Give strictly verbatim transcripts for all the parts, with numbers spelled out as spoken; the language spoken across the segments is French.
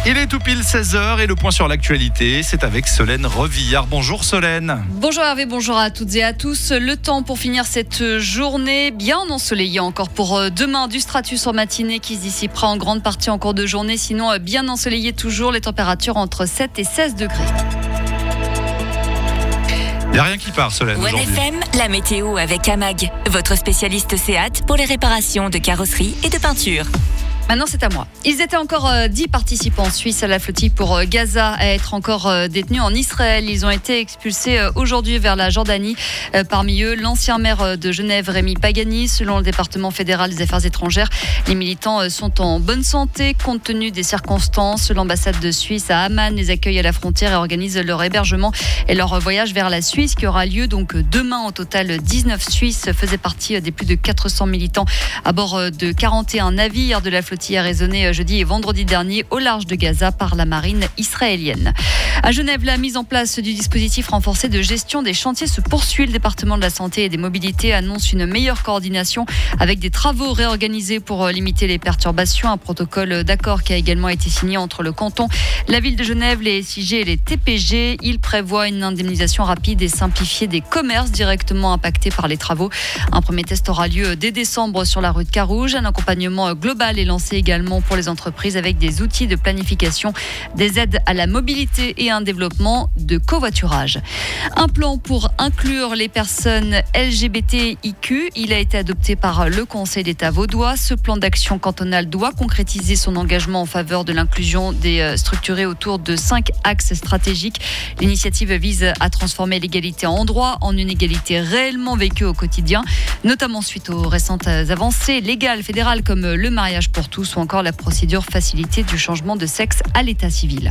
Il est tout pile seize heures et le point sur l'actualité, c'est avec Solène Revillard. Bonjour Solène. Bonjour Hervé, bonjour à toutes et à tous. Le temps pour finir cette journée bien ensoleillée encore pour demain. Du stratus en matinée qui se dissipera en grande partie en cours de journée. Sinon bien ensoleillé toujours, les températures entre sept et seize degrés. Il n'y a rien qui part, Solène, aujourd'hui. One F M, la météo avec Amag, votre spécialiste Seat pour les réparations de carrosserie et de peinture. Maintenant, c'est à moi. Ils étaient encore euh, dix participants suisses à la flottille pour euh, Gaza à être encore euh, détenus en Israël. Ils ont été expulsés euh, aujourd'hui vers la Jordanie. Euh, parmi eux, l'ancien maire euh, de Genève, Rémi Pagani. Selon le département fédéral des affaires étrangères, les militants euh, sont en bonne santé compte tenu des circonstances. L'ambassade de Suisse à Amman les accueille à la frontière et organise leur hébergement et leur voyage vers la Suisse qui aura lieu donc demain. Au total, dix-neuf Suisses faisaient partie des plus de quatre cents militants à bord de quarante et un navires de la flottille a résonné jeudi et vendredi dernier au large de Gaza par la marine israélienne. À Genève, la mise en place du dispositif renforcé de gestion des chantiers se poursuit. Le département de la santé et des mobilités annonce une meilleure coordination avec des travaux réorganisés pour limiter les perturbations. Un protocole d'accord qui a également été signé entre le canton, la ville de Genève, les S I G et les T P G. Il prévoit une indemnisation rapide et simplifiée des commerces directement impactés par les travaux. Un premier test aura lieu dès décembre sur la rue de Carouge. Un accompagnement global est lancé également pour les entreprises avec des outils de planification, des aides à la mobilité et un développement de covoiturage. Un plan pour inclure les personnes L G B T I Q, il a été adopté par le Conseil d'État vaudois. Ce plan d'action cantonal doit concrétiser son engagement en faveur de l'inclusion des structurés autour de cinq axes stratégiques. L'initiative vise à transformer l'égalité en droit en une égalité réellement vécue au quotidien, notamment suite aux récentes avancées légales fédérales comme le mariage pour tous ou encore la procédure facilitée du changement de sexe à l'état civil.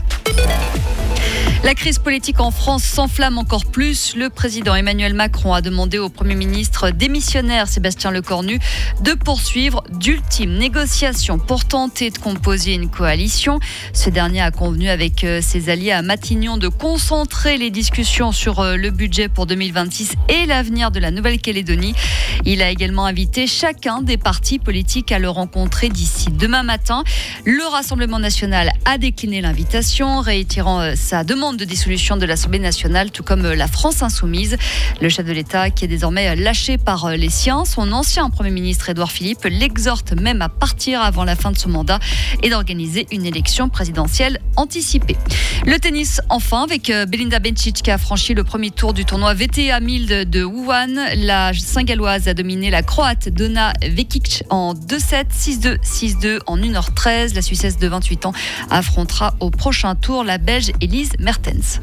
La crise politique en France s'enflamme encore plus. Le président Emmanuel Macron a demandé au Premier ministre démissionnaire Sébastien Lecornu de poursuivre d'ultimes négociations pour tenter de composer une coalition. Ce dernier a convenu avec ses alliés à Matignon de concentrer les discussions sur le budget pour deux mille vingt-six et l'avenir de la Nouvelle-Calédonie. Il a également invité chacun des partis politiques à le rencontrer d'ici demain matin. Le Rassemblement national a décliné l'invitation, réitérant sa demande de dissolution de l'Assemblée nationale, tout comme la France insoumise. Le chef de l'État, qui est désormais lâché par les siens, son ancien Premier ministre Édouard Philippe, l'exhorte même à partir avant la fin de son mandat et d'organiser une élection présidentielle anticipée. Le tennis, enfin, avec Belinda Bencic qui a franchi le premier tour du tournoi V T A mille de Wuhan. La Saint-Galloise a dominé la Croate Donna Vekic en deux sept, six deux, six deux en une heure treize. La Suissesse de vingt-huit ans affrontera au prochain tour la Belge Elise Mertens.